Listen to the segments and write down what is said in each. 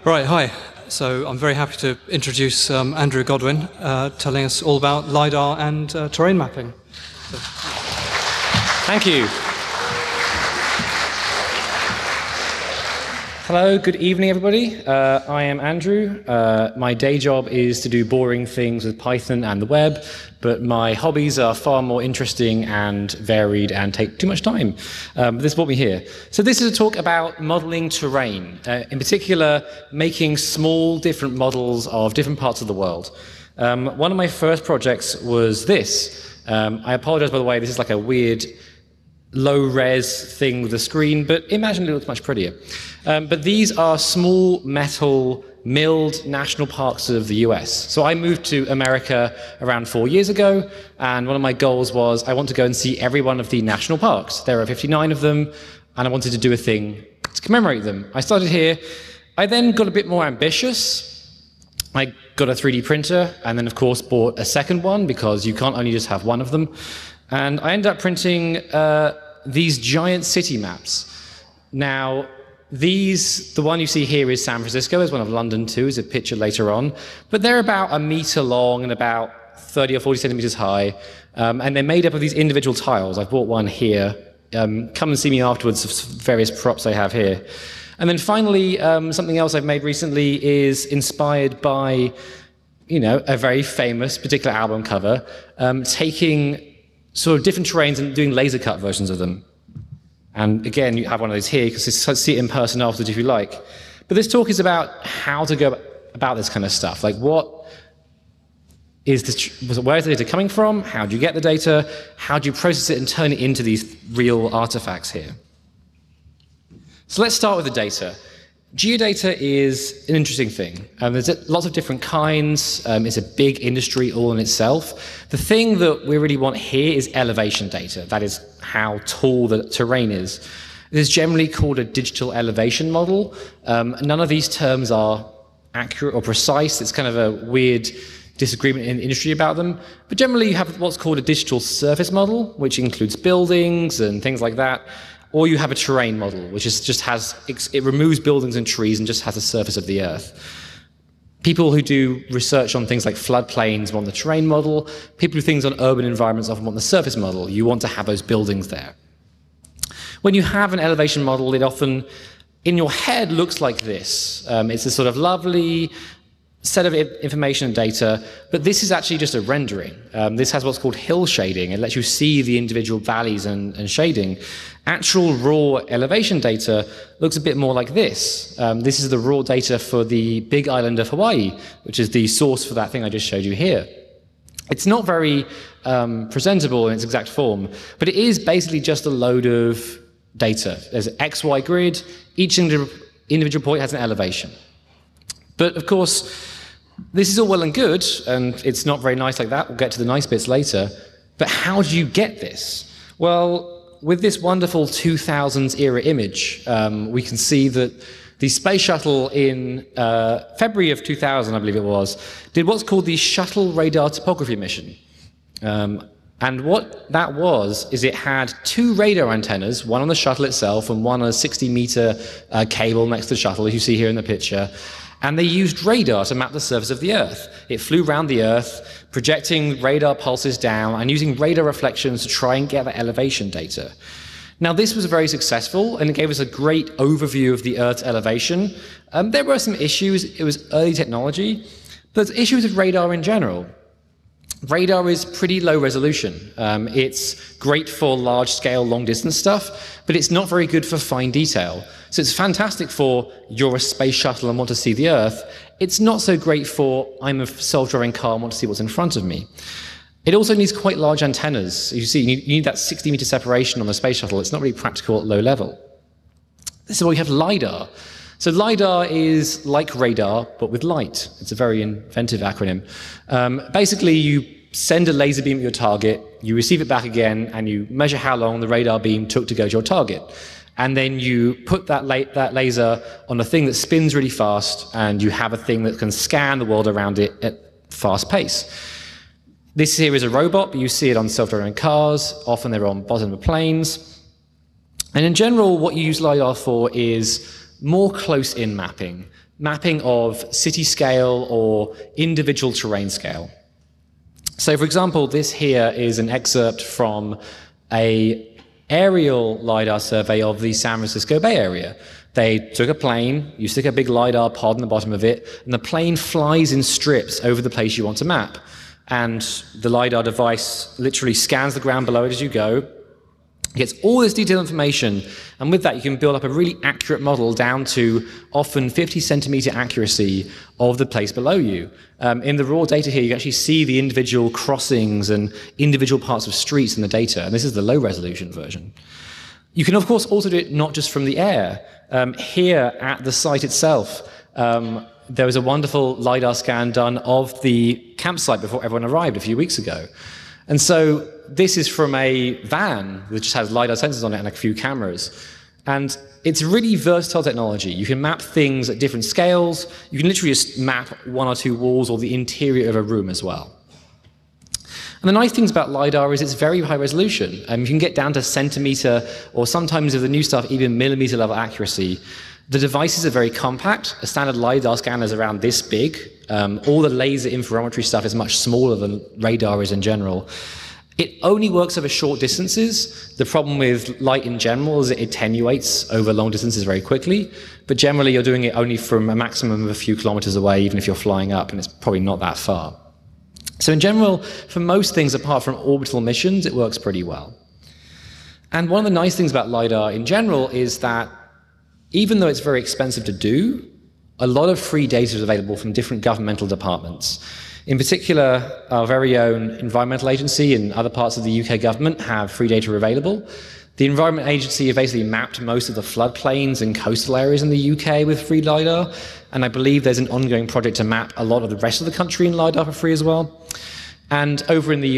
Right, hi. So I'm very happy to introduce Andrew Godwin, telling us all about LiDAR and terrain mapping. So. Thank you. Hello, good evening, everybody. I am Andrew. My day job is to do boring things with Python and the web, but my hobbies are far more interesting and varied and take too much time. This brought me here. So this is a talk about modeling terrain, in particular, making small different models of different parts of the world. One of my first projects was this. I apologize, by the way, this is like a weird low-res thing with a screen, but imagine it looks much prettier. But these are small metal milled national parks of the US. So I moved to America around 4 years ago, and one of my goals was I want to go and see every one of the national parks. There are 59 of them, and I wanted to do a thing to commemorate them. I started here. I then got a bit more ambitious. I got a 3D printer, and then, of course, bought a second one, because you can't only just have one of them. And I ended up printing these giant city maps. Now, the one you see here is San Francisco. There's one of London too, is a picture later on. But they're about a meter long and about 30 or 40 centimeters high. And they're made up of these individual tiles. I've bought one here. Come and see me afterwards of various props I have here. And then finally, something else I've made recently is inspired by, a very famous particular album cover, taking sort of different terrains and doing laser cut versions of them. And again, you have one of those here, because you see it in person afterwards if you like. But this talk is about how to go about this kind of stuff. Like, where is the data coming from? How do you get the data? How do you process it and turn it into these real artifacts here? So let's start with the data. Geodata is an interesting thing. There's lots of different kinds. It's a big industry all in itself. The thing that we really want here is elevation data. That is how tall the terrain is. It is generally called a digital elevation model. None of these terms are accurate or precise. It's kind of a weird disagreement in the industry about them. But generally, you have what's called a digital surface model, which includes buildings and things like that. Or you have a terrain model, which it removes buildings and trees and just has the surface of the earth. People who do research on things like floodplains want the terrain model. People who do things on urban environments often want the surface model. You want to have those buildings there. When you have an elevation model, it often, in your head, looks like this. It's a sort of lovely set of information and data, but this is actually just a rendering. This has what's called hill shading. It lets you see the individual valleys and shading. Actual raw elevation data looks a bit more like this. This is the raw data for the Big Island of Hawaii, which is the source for that thing I just showed you here. It's not very presentable in its exact form, but it is basically just a load of data. There's an XY grid. Each individual point has an elevation. But of course, this is all well and good, and it's not very nice like that. We'll get to the nice bits later. But how do you get this? Well, with this wonderful 2000s era image, we can see that the space shuttle in February of 2000, I believe it was, did what's called the Shuttle Radar Topography Mission. And what that was, is it had two radar antennas, one on the shuttle itself and one on a 60-meter cable next to the shuttle, as you see here in the picture. And they used radar to map the surface of the Earth. It flew around the Earth, projecting radar pulses down and using radar reflections to try and get that elevation data. Now, this was very successful, and it gave us a great overview of the Earth's elevation. There were some issues. It was early technology, but there's issues with radar in general. Radar is pretty low resolution. It's great for large-scale, long-distance stuff, but it's not very good for fine detail. So it's fantastic for you're a space shuttle and want to see the Earth. It's not so great for I'm a self-driving car and want to see what's in front of me. It also needs quite large antennas. You see, you need that 60-meter separation on the space shuttle. It's not really practical at low level. This is why we have LiDAR. So LiDAR is like radar, but with light. It's a very inventive acronym. Basically, you send a laser beam at your target, you receive it back again, and you measure how long the radar beam took to go to your target. And then you put that laser on a thing that spins really fast, and you have a thing that can scan the world around it at fast pace. This here is a robot, but you see it on self-driving cars. Often they're on bottom of planes. And in general, what you use LiDAR for is more close-in mapping, mapping of city scale or individual terrain scale. So for example, this here is an excerpt from an aerial LiDAR survey of the San Francisco Bay Area. They took a plane, you stick a big LiDAR pod in the bottom of it, and the plane flies in strips over the place you want to map. And the LiDAR device literally scans the ground below it as you go, gets all this detailed information, and with that you can build up a really accurate model down to often 50-centimeter accuracy of the place below you. In the raw data here, you actually see the individual crossings and individual parts of streets in the data, and this is the low-resolution version. You can, of course, also do it not just from the air. Here at the site itself, there was a wonderful LiDAR scan done of the campsite before everyone arrived a few weeks ago. And so this is from a van that just has LiDAR sensors on it and a few cameras. And it's really versatile technology. You can map things at different scales. You can literally just map one or two walls or the interior of a room as well. And the nice things about LiDAR is it's very high resolution. You can get down to centimeter or sometimes with the new stuff, even millimeter level accuracy. The devices are very compact. A standard LiDAR scanner is around this big. All the laser interferometry stuff is much smaller than radar is in general. It only works over short distances. The problem with light in general is it attenuates over long distances very quickly. But generally, you're doing it only from a maximum of a few kilometers away, even if you're flying up, and it's probably not that far. So in general, for most things apart from orbital missions, it works pretty well. And one of the nice things about LiDAR in general is that even though it's very expensive to do, a lot of free data is available from different governmental departments. In particular, our very own Environmental Agency and other parts of the UK government have free data available. The Environment Agency have basically mapped most of the floodplains and coastal areas in the UK with free LiDAR, and I believe there's an ongoing project to map a lot of the rest of the country in LiDAR for free as well. And over in the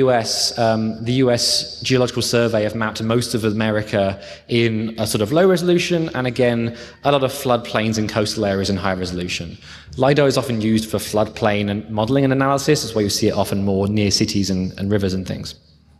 US Geological Survey have mapped most of America in a sort of low resolution, and again, a lot of floodplains and coastal areas in high resolution. LiDAR is often used for floodplain and modeling and analysis. That's where you see it often more near cities and rivers and things.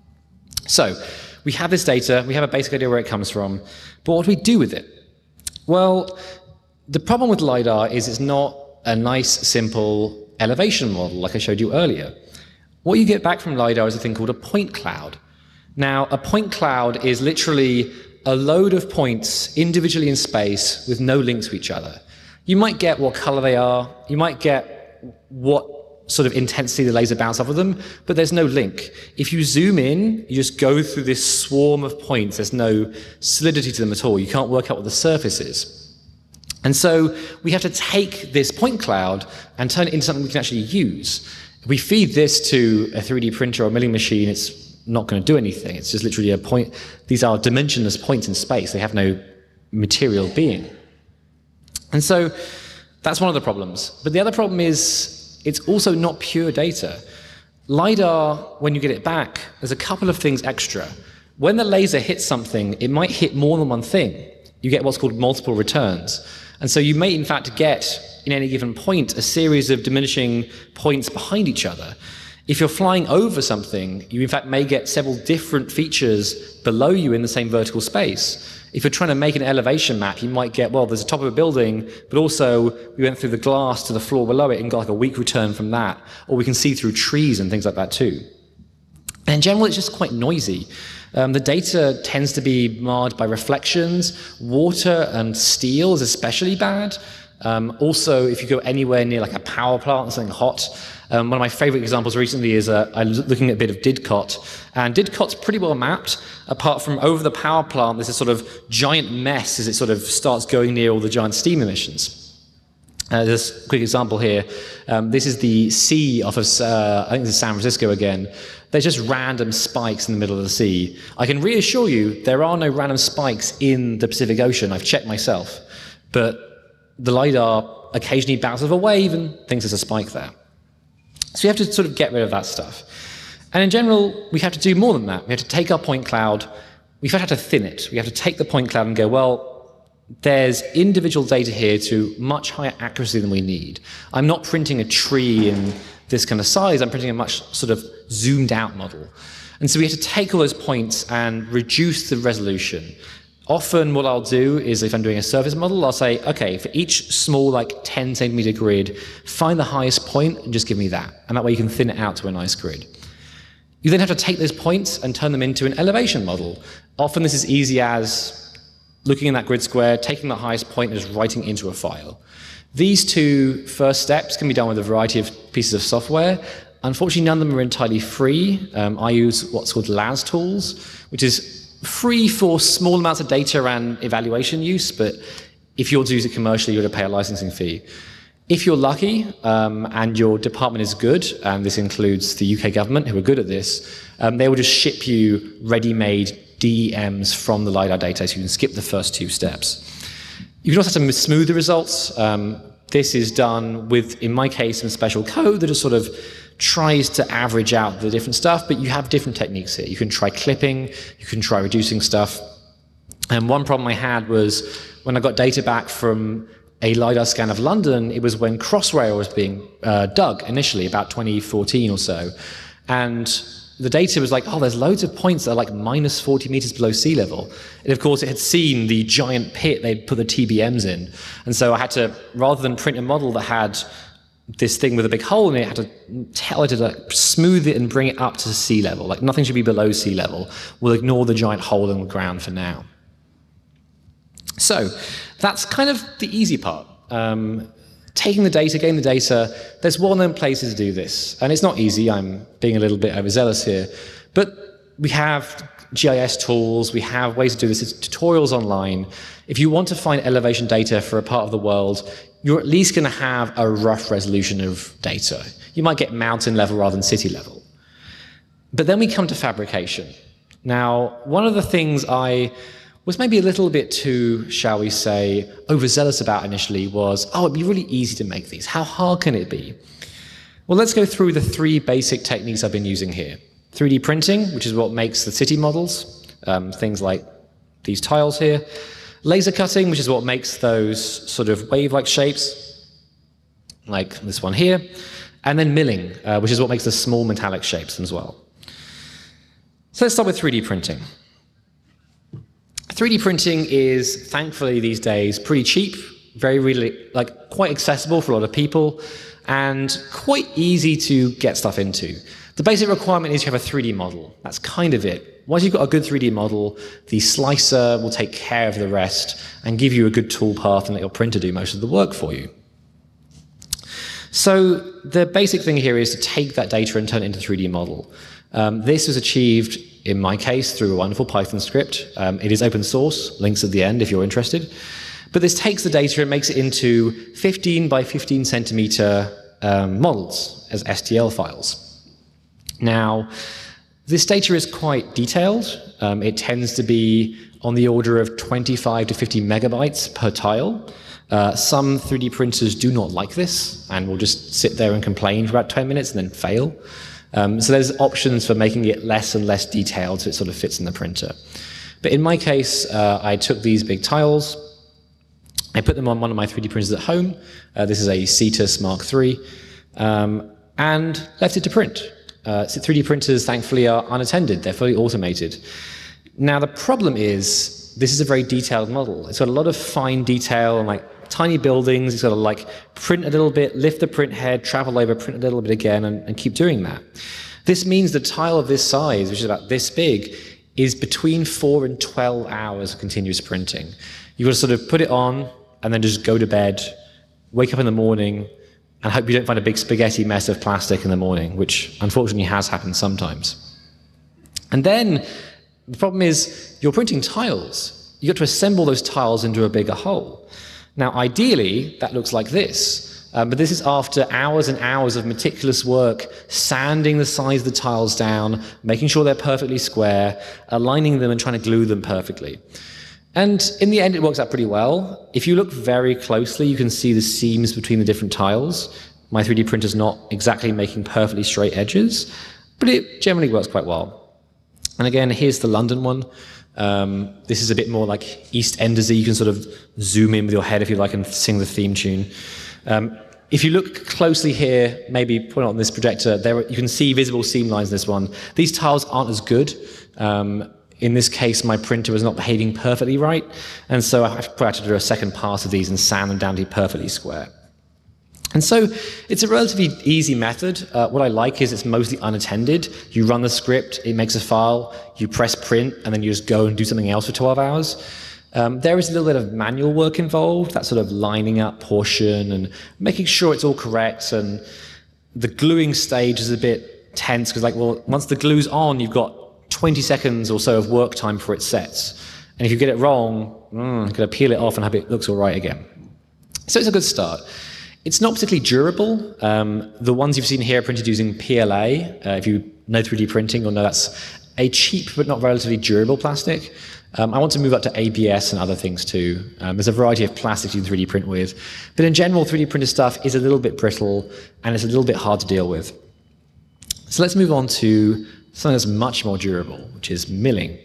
So, we have this data, we have a basic idea where it comes from, but what do we do with it? Well, the problem with LiDAR is it's not a nice, simple elevation model like I showed you earlier. What you get back from LiDAR is a thing called a point cloud. Now, a point cloud is literally a load of points individually in space with no link to each other. You might get what color they are, you might get what sort of intensity the laser bounces off of them, but there's no link. If you zoom in, you just go through this swarm of points. There's no solidity to them at all. You can't work out what the surface is. And so we have to take this point cloud and turn it into something we can actually use. If we feed this to a 3D printer or a milling machine, it's not going to do anything. It's just literally a point. These are dimensionless points in space. They have no material being. And so that's one of the problems. But the other problem is it's also not pure data. LiDAR, when you get it back, there's a couple of things extra. When the laser hits something, it might hit more than one thing. You get what's called multiple returns. And so you may, in fact, get, in any given point, a series of diminishing points behind each other. If you're flying over something, you, in fact, may get several different features below you in the same vertical space. If you're trying to make an elevation map, you might get, well, there's a top of a building, but also we went through the glass to the floor below it and got like a weak return from that. Or we can see through trees and things like that too. And in general, it's just quite noisy. The data tends to be marred by reflections. Water and steel is especially bad. Also, if you go anywhere near like a power plant or something hot, one of my favorite examples recently is I was looking at a bit of Didcot, and Didcot's pretty well mapped, apart from over the power plant, there's a sort of giant mess as it sort of starts going near all the giant steam emissions. Just a quick example here. This is the sea off of, I think this is San Francisco again. There's just random spikes in the middle of the sea. I can reassure you, there are no random spikes in the Pacific Ocean. I've checked myself. But the LiDAR occasionally bounces off a wave and thinks there's a spike there. So you have to sort of get rid of that stuff. And in general, we have to do more than that. We have to take our point cloud, we have to thin it. We have to take the point cloud and go, well, there's individual data here to much higher accuracy than we need. I'm not printing a tree in this kind of size, I'm printing a much sort of zoomed out model. And so we have to take all those points and reduce the resolution. Often what I'll do is if I'm doing a surface model, I'll say, okay, for each small, like 10 centimeter grid, find the highest point and just give me that. And that way you can thin it out to a nice grid. You then have to take those points and turn them into an elevation model. Often this is easy as looking in that grid square, taking the highest point and just writing into a file. These two first steps can be done with a variety of pieces of software. Unfortunately, none of them are entirely free. I use what's called LazTools, which is free for small amounts of data and evaluation use, but if you want to use it commercially, you're going to pay a licensing fee. If you're lucky and your department is good, and this includes the UK government who are good at this, they will just ship you ready-made DEMs from the LiDAR data, so you can skip the first two steps. You can also have to smooth the results. This is done with, in my case, some special code that just sort of tries to average out the different stuff, but you have different techniques here. You can try clipping, you can try reducing stuff. And one problem I had was when I got data back from a LiDAR scan of London, it was when Crossrail was being dug initially, about 2014 or so. And the data was like, oh, there's loads of points that are like minus 40 meters below sea level. And of course, it had seen the giant pit they'd put the TBMs in. And so I had to, rather than print a model that had this thing with a big hole in it, I had to tell it to like smooth it and bring it up to sea level. Like nothing should be below sea level. We'll ignore the giant hole in the ground for now. So that's kind of the easy part. Taking the data, getting the data, there's well-known places to do this. And it's not easy, I'm being a little bit overzealous here. But we have GIS tools, we have ways to do this, it's tutorials online. If you want to find elevation data for a part of the world, you're at least going to have a rough resolution of data. You might get mountain level rather than city level. But then we come to fabrication. Now, one of the things I was maybe a little bit too, shall we say, overzealous about initially was, oh, it'd be really easy to make these. How hard can it be? Well, let's go through the three basic techniques I've been using here. 3D printing, which is what makes the city models, things like these tiles here. Laser cutting, which is what makes those sort of wave-like shapes, like this one here. And then milling, which is what makes the small metallic shapes as well. So let's start with 3D printing. 3D printing is, thankfully these days, pretty cheap, very really, like quite accessible for a lot of people, and quite easy to get stuff into. The basic requirement is you have a 3D model. That's kind of it. Once you've got a good 3D model, the slicer will take care of the rest and give you a good tool path and let your printer do most of the work for you. So the basic thing here is to take that data and turn it into a 3D model. This was achieved, in my case, through a wonderful Python script. It is open source, links at the end if you're interested. But this takes the data and makes it into 15 by 15 centimeter models as STL files. Now, this data is quite detailed. It tends to be on the order of 25 to 50 megabytes per tile. Some 3D printers do not like this and will just sit there and complain for about 10 minutes and then fail. So there's options for making it less and less detailed so it sort of fits in the printer. But in my case, I took these big tiles, I put them on one of my 3D printers at home. This is a Cetus Mark III, and left it to print. So 3D printers, thankfully, are unattended. They're fully automated. Now, the problem is, this is a very detailed model. It's got a lot of fine detail and like tiny buildings. It's got to like print a little bit, lift the print head, travel over, print a little bit again, and keep doing that. This means the tile of this size, which is about this big, is between 4 and 12 hours of continuous printing. You've got to sort of put it on and then just go to bed, wake up in the morning, and hope you don't find a big spaghetti mess of plastic in the morning, which unfortunately has happened sometimes. And then the problem is you're printing tiles. You've got to assemble those tiles into a bigger whole. Now, ideally, that looks like this. But this is after hours and hours of meticulous work, sanding the size of the tiles down, making sure they're perfectly square, aligning them and trying to glue them perfectly. And in the end, it works out pretty well. If you look very closely, you can see the seams between the different tiles. My 3D printer's not exactly making perfectly straight edges, but it generally works quite well. And again, here's the London one. This is a bit more like EastEnders-y. You can sort of zoom in with your head if you like and sing the theme tune. If you look closely here, maybe put it on this projector, you can see visible seam lines in this one. These tiles aren't as good. In this case, my printer was not behaving perfectly right, and so I probably had to do a second pass of these and sand them down to be perfectly square. And so it's a relatively easy method. What I like is it's mostly unattended. You run the script, it makes a file, you press print, and then you just go and do something else for 12 hours. There is a little bit of manual work involved, that sort of lining up portion and making sure it's all correct. And the gluing stage is a bit tense because, like, well, once the glue's on, you've got 20 seconds or so of work time before it sets. And if you get it wrong, you've got to peel it off and hope it looks all right again. So it's a good start. It's not particularly durable. The ones you've seen here are printed using PLA. If you know 3D printing, you'll know that's a cheap but not relatively durable plastic. I want to move up to ABS and other things too. There's a variety of plastics you can 3D print with. But in general, 3D printed stuff is a little bit brittle and it's a little bit hard to deal with. So let's move on to something that's much more durable, which is milling.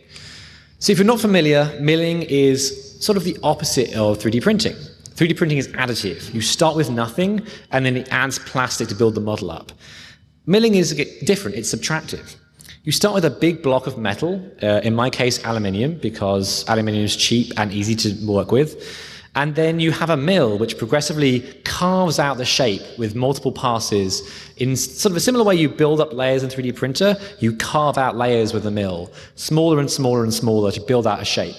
So if you're not familiar, milling is sort of the opposite of 3D printing. 3D printing is additive. You start with nothing, and then it adds plastic to build the model up. Milling is different. It's subtractive. You start with a big block of metal, in my case, aluminium, because aluminium is cheap and easy to work with. And then you have a mill which progressively carves out the shape with multiple passes. In sort of a similar way you build up layers in 3D printer, you carve out layers with the mill, smaller and smaller and smaller to build out a shape.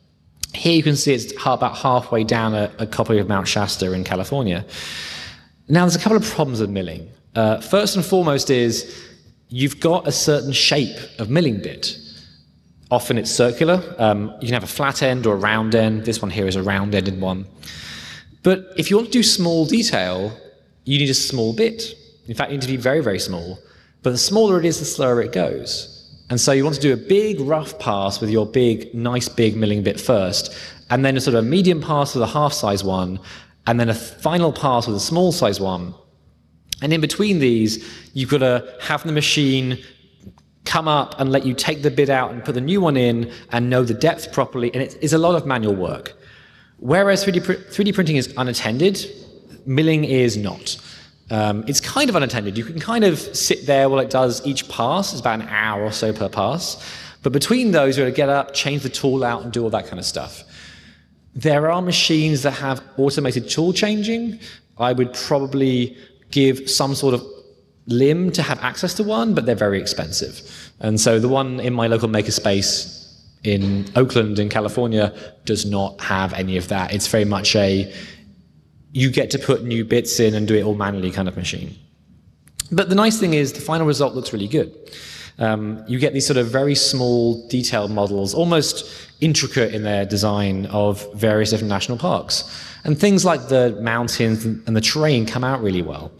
Here you can see it's about halfway down a copy of Mount Shasta in California. Now there's a couple of problems with milling. First and foremost is you've got a certain shape of milling bit. Often it's circular. You can have a flat end or a round end. This one here is a round-ended one. But if you want to do small detail, you need a small bit. In fact, you need to be very, very small. But the smaller it is, the slower it goes. And so you want to do a big rough pass with your big, nice big milling bit first, and then a sort of a medium pass with a half-size one, and then a final pass with a small-size one. And in between these, you've got to have the machine come up and let you take the bit out and put the new one in and know the depth properly, and it's a lot of manual work. Whereas 3D printing is unattended, milling is not. It's kind of unattended. You can kind of sit there while it does each pass. It's about an hour or so per pass. But between those, you're going to get up, change the tool out, and do all that kind of stuff. There are machines that have automated tool changing. I would probably give some sort of limb to have access to one, but they're very expensive. And so the one in my local makerspace in Oakland in California does not have any of that. It's very much a you get to put new bits in and do it all manually kind of machine. But the nice thing is the final result looks really good. You get these sort of very small detailed models, almost intricate in their design of various different national parks. And things like the mountains and the terrain come out really well.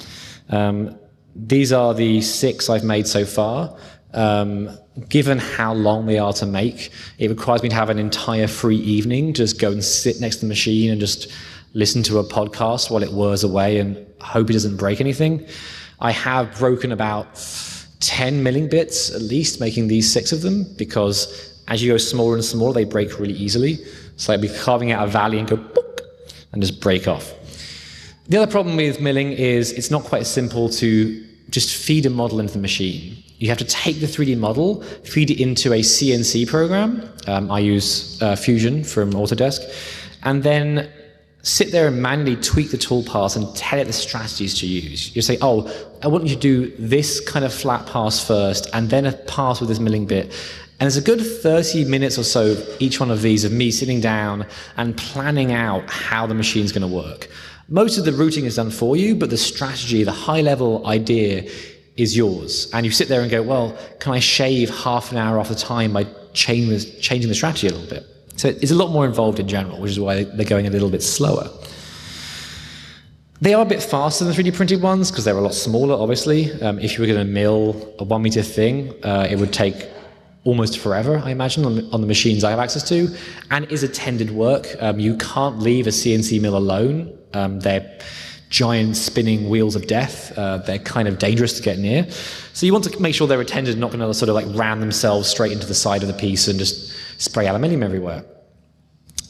These are the 6 I've made so far. Given how long they are to make, it requires me to have an entire free evening, just go and sit next to the machine and just listen to a podcast while it whirs away and hope it doesn't break anything. I have broken about 10 milling bits at least, making these 6 of them, because as you go smaller and smaller, they break really easily. So I'd be carving out a valley and go boop, and just break off. The other problem with milling is it's not quite as simple to just feed a model into the machine. You have to take the 3D model, feed it into a CNC program. I use Fusion from Autodesk, and then sit there and manually tweak the tool pass and tell it the strategies to use. You say, oh, I want you to do this kind of flat pass first, and then a pass with this milling bit. And there's a good 30 minutes or so, each one of these, of me sitting down and planning out how the machine's going to work. Most of the routing is done for you, but the strategy, the high-level idea is yours. And you sit there and go, well, can I shave half an hour off the time by changing the strategy a little bit? So it's a lot more involved in general, which is why they're going a little bit slower. They are a bit faster than 3D printed ones because they're a lot smaller, obviously. If you were going to mill a 1 meter thing, it would take almost forever, I imagine, on the machines I have access to, and is attended work. You can't leave a CNC mill alone. They're giant spinning wheels of death. They're kind of dangerous to get near. So you want to make sure they're attended, not going to sort of like ram themselves straight into the side of the piece and just spray aluminium everywhere.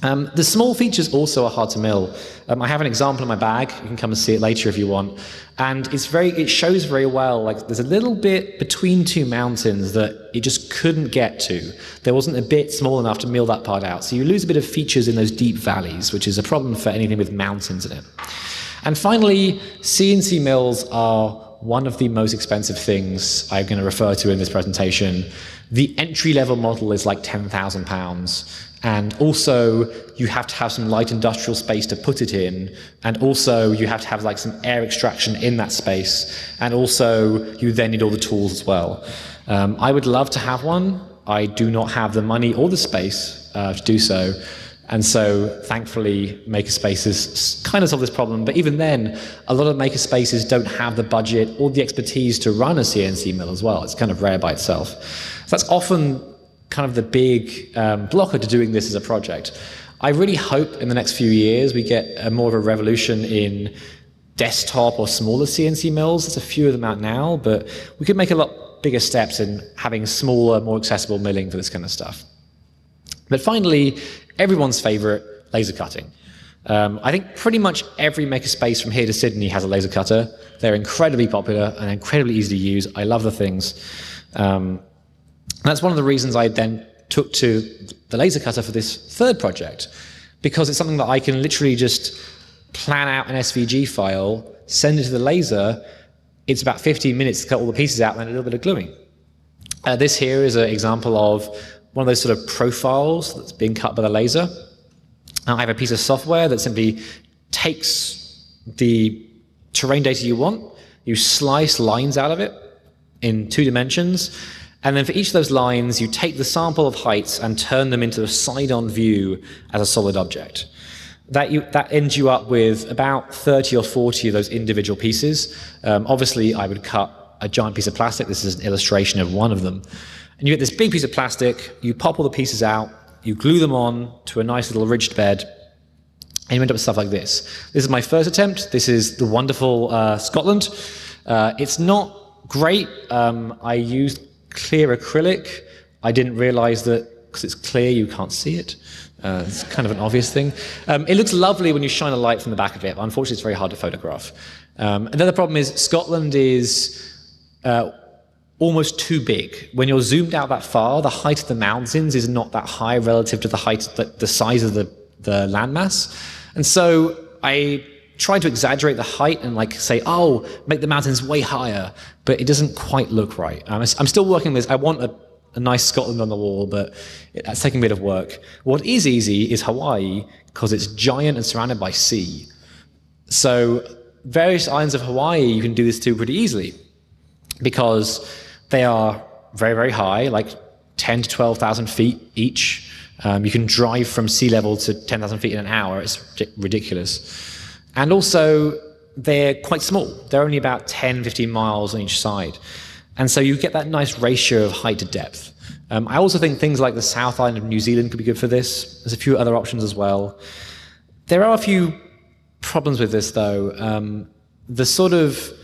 The small features also are hard to mill. I have an example in my bag. You can come and see it later if you want. And it shows very well, like there's a little bit between two mountains that it just couldn't get to. There wasn't a bit small enough to mill that part out. So you lose a bit of features in those deep valleys, which is a problem for anything with mountains in it. And finally, CNC mills are one of the most expensive things I'm going to refer to in this presentation. The entry-level model is like £10,000. And also, you have to have some light industrial space to put it in. And also, you have to have like some air extraction in that space. And also, you then need all the tools as well. I would love to have one. I do not have the money or the space to do so. And so, thankfully, Makerspaces kind of solve this problem. But even then, a lot of Makerspaces don't have the budget or the expertise to run a CNC mill as well. It's kind of rare by itself. So that's often kind of the big blocker to doing this as a project. I really hope in the next few years we get more of a revolution in desktop or smaller CNC mills. There's a few of them out now, but we could make a lot bigger steps in having smaller, more accessible milling for this kind of stuff. But finally, everyone's favorite, laser cutting. I think pretty much every makerspace from here to Sydney has a laser cutter. They're incredibly popular and incredibly easy to use. I love the things. That's one of the reasons I then took to the laser cutter for this third project, because it's something that I can literally just plan out an SVG file, send it to the laser. It's about 15 minutes to cut all the pieces out and a little bit of gluing. This here is an example of one of those sort of profiles that's being cut by the laser. I have a piece of software that simply takes the terrain data you want, you slice lines out of it in 2 dimensions, and then for each of those lines, you take the sample of heights and turn them into a side-on view as a solid object. That ends you up with about 30 or 40 of those individual pieces. Obviously, I would cut a giant piece of plastic. This is an illustration of one of them. And you get this big piece of plastic, you pop all the pieces out, you glue them on to a nice little ridged bed, and you end up with stuff like this. This is my first attempt. This is the wonderful Scotland. It's not great. I used clear acrylic. I didn't realize that because it's clear you can't see it. It's kind of an obvious thing. It looks lovely when you shine a light from the back of it, but unfortunately it's very hard to photograph. Another problem is Scotland is almost too big. When you're zoomed out that far, the height of the mountains is not that high relative to the height, the size of the landmass. And so I tried to exaggerate the height and like say, oh, make the mountains way higher, but it doesn't quite look right. I'm still working with this. I want a nice Scotland on the wall, but that's taking a bit of work. What is easy is Hawaii, because it's giant and surrounded by sea. So various islands of Hawaii you can do this to pretty easily, because they are very, very high, like 10 to 12,000 feet each. You can drive from sea level to 10,000 feet in an hour. It's ridiculous. And also, they're quite small. They're only about 10, 15 miles on each side. And so you get that nice ratio of height to depth. I also think things like the South Island of New Zealand could be good for this. There's a few other options as well. There are a few problems with this, though. The sort of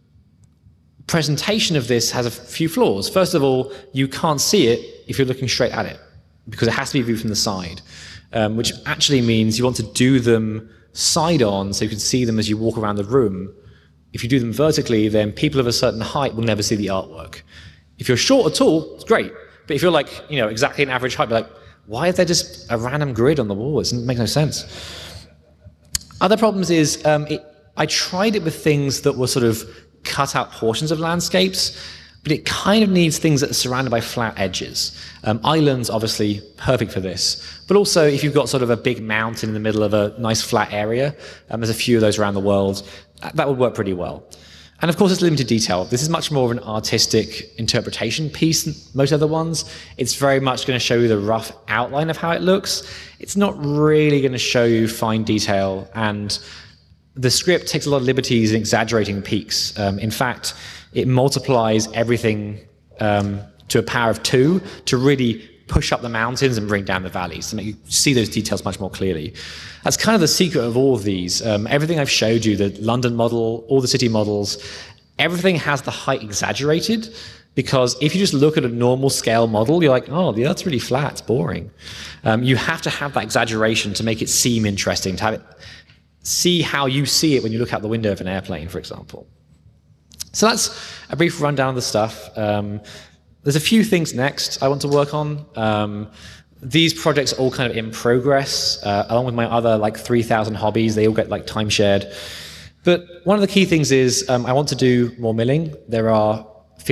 presentation of this has a few flaws. First of all, you can't see it if you're looking straight at it, because it has to be viewed from the side, which actually means you want to do them side on so you can see them as you walk around the room. If you do them vertically, then people of a certain height will never see the artwork. If you're short at all, it's great. But if you're like, exactly an average height, be like, why is there just a random grid on the wall? It doesn't make no sense. Other problems is I tried it with things that were sort of cut out portions of landscapes, but it kind of needs things that are surrounded by flat edges. Islands, obviously, perfect for this. But also, if you've got sort of a big mountain in the middle of a nice flat area, there's a few of those around the world, that would work pretty well. And of course, it's limited detail. This is much more of an artistic interpretation piece than most other ones. It's very much going to show you the rough outline of how it looks. It's not really going to show you fine detail, and the script takes a lot of liberties in exaggerating peaks. In fact, it multiplies everything to a power of 2 to really push up the mountains and bring down the valleys to make you see those details much more clearly. That's kind of the secret of all of these. Everything I've showed you, the London model, all the city models, everything has the height exaggerated Because if you just look at a normal scale model, you're like, oh, the Earth's really flat, it's boring. You have to have that exaggeration to make it seem interesting, to have it see how you see it when you look out the window of an airplane, for example. So that's a brief rundown of the stuff. There's a few things next I want to work on. These projects are all kind of in progress, along with my other like 3,000 hobbies. They all get like time shared. But one of the key things is I want to do more milling. There are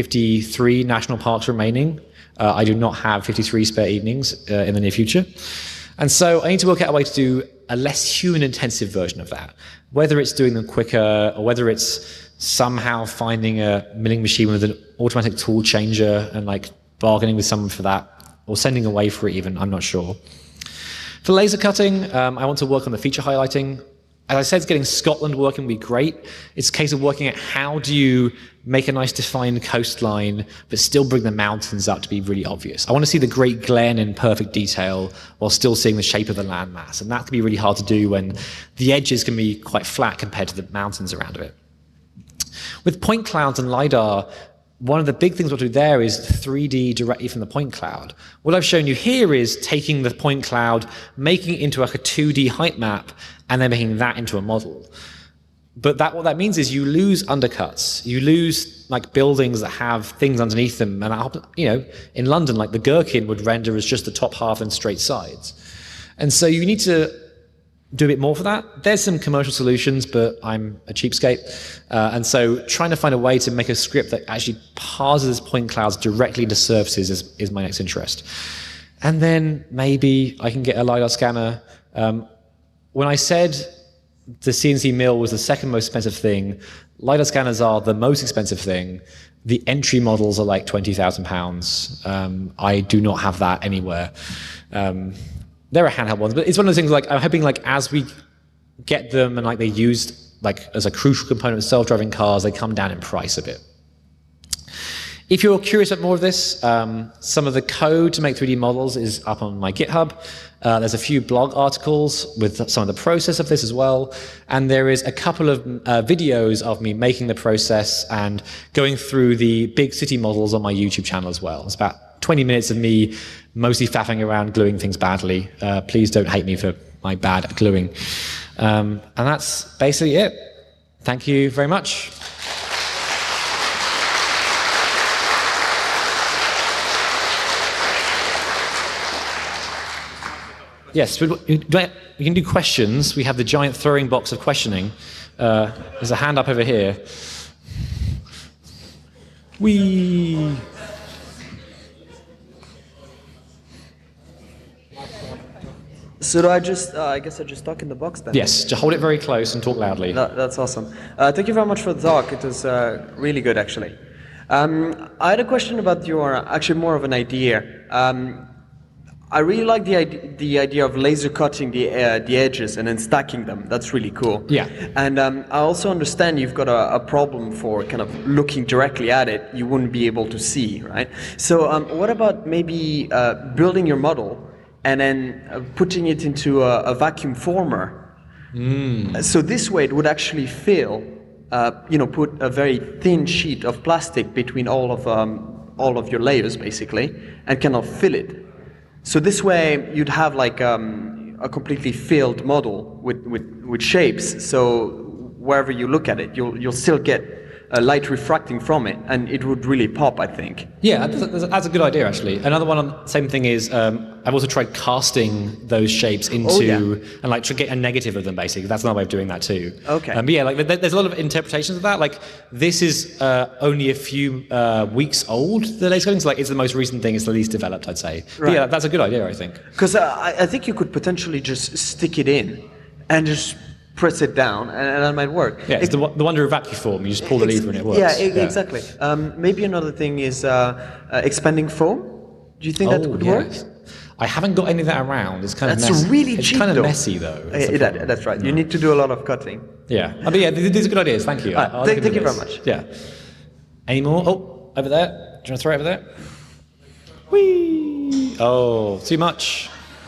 53 national parks remaining. I do not have 53 spare evenings in the near future. And so I need to work out a way to do a less human-intensive version of that. Whether it's doing them quicker, or whether it's somehow finding a milling machine with an automatic tool changer and like bargaining with someone for that, or sending away for it even, I'm not sure. For laser cutting, I want to work on the feature highlighting. As I said, getting Scotland working would be great. It's a case of working out how do you make a nice defined coastline, but still bring the mountains up to be really obvious. I want to see the Great Glen in perfect detail while still seeing the shape of the landmass. And that can be really hard to do when the edges can be quite flat compared to the mountains around it. With point clouds and LiDAR, one of the big things we'll do there is 3D directly from the point cloud. What I've shown you here is taking the point cloud, making it into like a 2D height map, and then making that into a model. But what that means is you lose undercuts. You lose like buildings that have things underneath them. And in London, like the Gherkin would render as just the top half and straight sides. And so you need to do a bit more for that. There's some commercial solutions, but I'm a cheapskate. And so trying to find a way to make a script that actually parses point clouds directly into surfaces is my next interest. And then maybe I can get a LiDAR scanner. When I said the CNC mill was the second most expensive thing, LiDAR scanners are the most expensive thing. The entry models are like £20,000. I do not have that anywhere. There are handheld ones, but it's one of those things like I'm hoping like as we get them and like they're used like as a crucial component of self-driving cars, they come down in price a bit. If you're curious about more of this, some of the code to make 3D models is up on my GitHub. There's a few blog articles with some of the process of this as well. And there is a couple of videos of me making the process and going through the big city models on my YouTube channel as well. It's about 20 minutes of me mostly faffing around gluing things badly. Please don't hate me for my bad at gluing. And that's basically it. Thank you very much. Yes, we can do questions. We have the giant throwing box of questioning. There's a hand up over here. Whee! So do I just, I guess I just talk in the box then? Yes, just hold it very close and talk loudly. That's awesome. Thank you very much for the talk. It was really good, actually. I had a question about actually more of an idea. I really like the idea of laser cutting the edges and then stacking them. That's really cool. Yeah. And I also understand you've got a problem for kind of looking directly at it. You wouldn't be able to see, right? So what about maybe building your model and then putting it into a vacuum former? So this way it would actually fill, put a very thin sheet of plastic between all of your layers, basically, and kind of fill it. So this way you'd have like a completely filled model with shapes. So wherever you look at it, you'll still get light refracting from it, and it would really pop, I think. Yeah, that's a good idea, actually. Another one on the same thing is I've also tried casting those shapes into and like to get a negative of them, basically. That's another way of doing that too. Okay. But yeah, like there's a lot of interpretations of that. Like this is only a few weeks old. The laser cutting, so like it's the most recent thing. It's the least developed, I'd say. Right. But yeah, that's a good idea, I think. Because I think you could potentially just stick it in and just press it down, and that might work. Yeah, it's the wonder of vacuum form. You just pull the lever and it works. Yeah, exactly. Maybe another thing is expanding foam. Do you think that would work? I haven't got any of that around. It's kind of messy. That's really cheap, It's kind of messy, though. That's right. You need to do a lot of cutting. Yeah. But yeah, these are good ideas. Thank you. Thank you very much. Yeah. Any more? Oh, over there. Do you want to throw it over there? Whee! Oh, too much.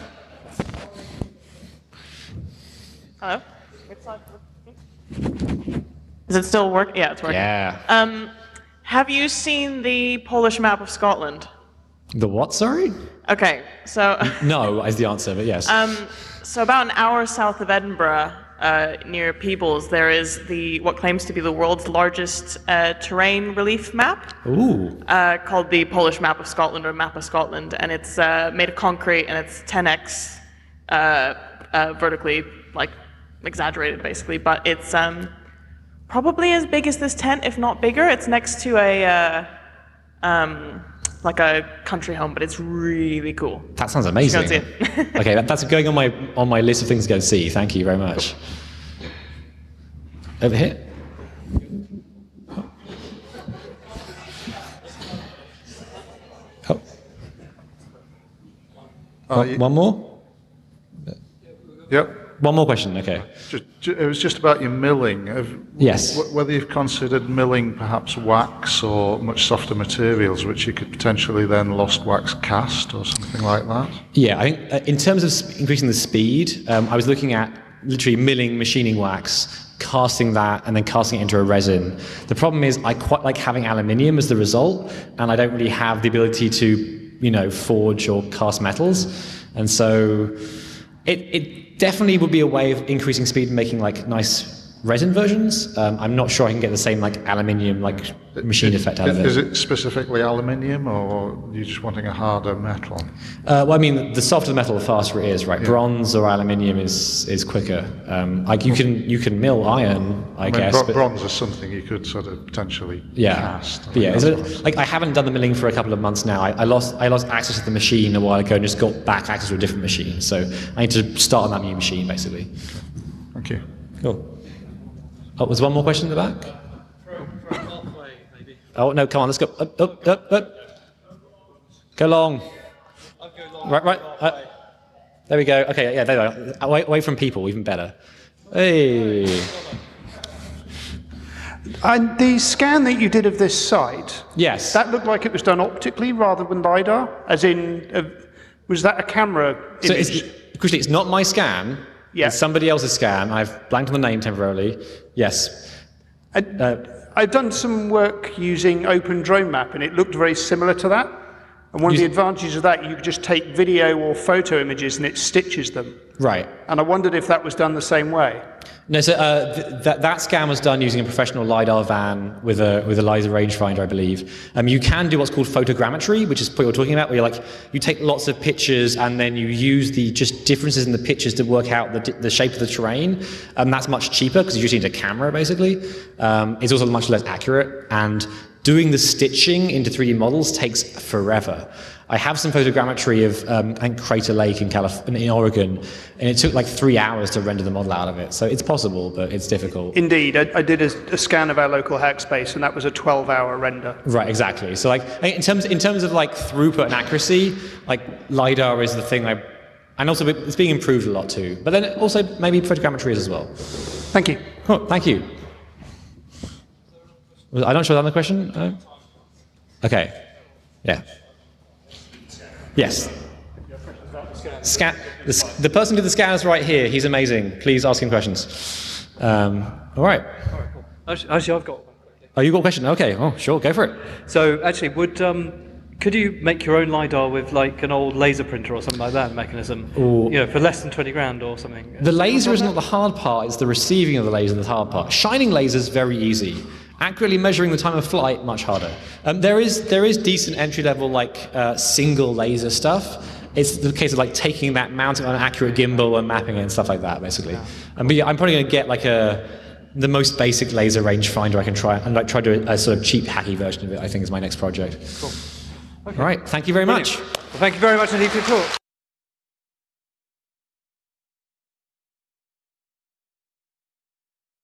Hello? Does it still work? Yeah, it's working. Yeah. Have you seen the Polish map of Scotland? The what, sorry? Okay, so No is the answer, but yes. so about an hour south of Edinburgh, near Peebles, there is what claims to be the world's largest terrain relief map. Ooh. Called the Polish Map of Scotland or Map of Scotland, and it's made of concrete and it's 10x vertically, like exaggerated basically, but it's probably as big as this tent, if not bigger. It's next to a like a country home, but it's really cool. That sounds amazing. Go see it. Okay, that's going on my list of things to go see. Thank you very much. Over here. Oh. One more? Yep. One more question, okay. It was just about your milling. Yes. Whether you've considered milling perhaps wax or much softer materials, which you could potentially then lost wax cast or something like that. Yeah, I think in terms of increasing the speed, I was looking at literally milling, machining wax, casting that, and then casting it into a resin. The problem is I quite like having aluminium as the result, and I don't really have the ability to, forge or cast metals. And so it definitely would be a way of increasing speed and making like nice resin versions. I'm not sure I can get the same like aluminium machine effect out of it. Is it specifically aluminium, or are you just wanting a harder metal? Well, I mean, the softer the metal, the faster it is, right? Yeah. Bronze or aluminium is quicker. Like you can mill iron, I guess. Bronze is something you could sort of potentially cast. But yeah, I haven't done the milling for a couple of months now. I lost access to the machine a while ago and just got back access to a different machine. So I need to start on that new machine, basically. Thank you. Cool. Oh, was one more question in the back? Halfway, maybe. Oh, no, come on, let's go. Up. Go long. I'll go long. Right. There we go. Okay, yeah, there we go. Away from people, even better. Hey. And the scan that you did of this site, yes, that looked like it was done optically rather than LiDAR? As in, was that a camera image? So it's not my scan. Yeah. It's somebody else's scan. I've blanked on the name temporarily. Yes. I've done some work using Open Drone Map, and it looked very similar to that. And one of the advantages of that, you could just take video or photo images and it stitches them. Right. And I wondered if that was done the same way. No, so that scan was done using a professional LiDAR van with a laser rangefinder, I believe. You can do what's called photogrammetry, which is what you're talking about, where you take lots of pictures and then you use the just differences in the pictures to work out the shape of the terrain. That's much cheaper because you just need a camera, basically. It's also much less accurate, and doing the stitching into 3D models takes forever. I have some photogrammetry of Crater Lake in Oregon, and it took like 3 hours to render the model out of it. So it's possible, but it's difficult. Indeed, I did a scan of our local hack space, and that was a 12-hour render. Right, exactly. So in terms of like throughput and accuracy, like LiDAR is the thing and also it's being improved a lot too. But then also maybe photogrammetry is as well. Thank you. Oh, thank you. I'm not sure that's the question. No? Okay. Yeah. Yes. The person who did the scan is right here. He's amazing. Please ask him questions. All right. Actually, I've got one. Oh, you got a question? Okay. Oh, sure. Go for it. So, actually, could you make your own LiDAR with like an old laser printer or something like that mechanism? Ooh. For less than 20 grand or something? The laser is not the hard part. It's the receiving of the laser that's the hard part. Shining lasers very easy. Accurately measuring the time of flight, much harder. There is decent entry-level single laser stuff. It's the case of like taking that, mounting on an accurate gimbal and mapping it and stuff like that, basically. But yeah, I'm probably going to get like the most basic laser rangefinder I can try, and try to do a sort of cheap, hacky version of it. I think is my next project. Cool. Okay. All right. Thank you very much. Well, thank you very much indeed for your talk.